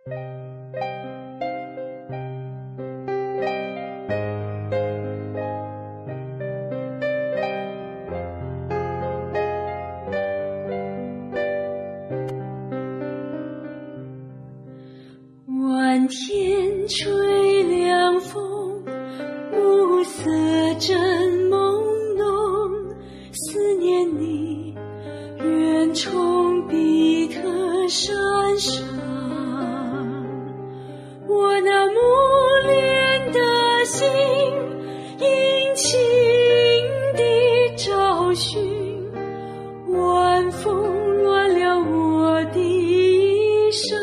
晚天吹凉风，暮色正朦胧，思念你远从比特山上，我那木莲的心殷勤地找寻，晚风乱了我的衣裳。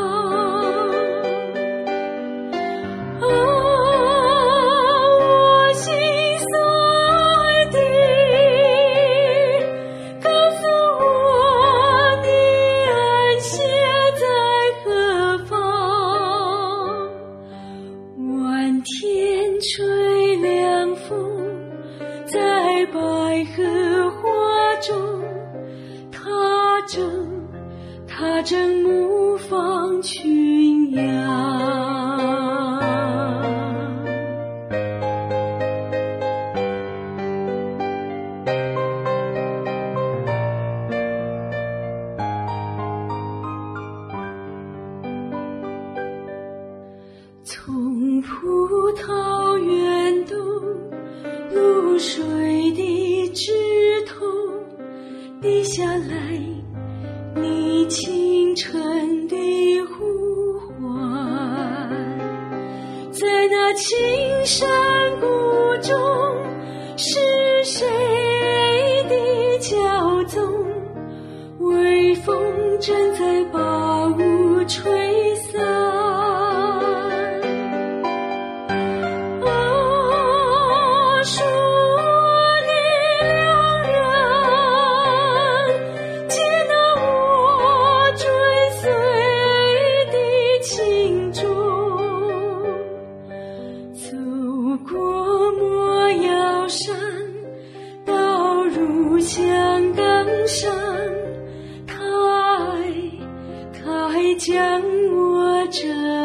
吹凉风，在百合花中，他正牧放群羊。从葡萄园东露水的枝头滴下来你清晨的呼唤，在那青山谷中是谁的骄纵，微风正在把雾吹散。香冈山，他爱将我这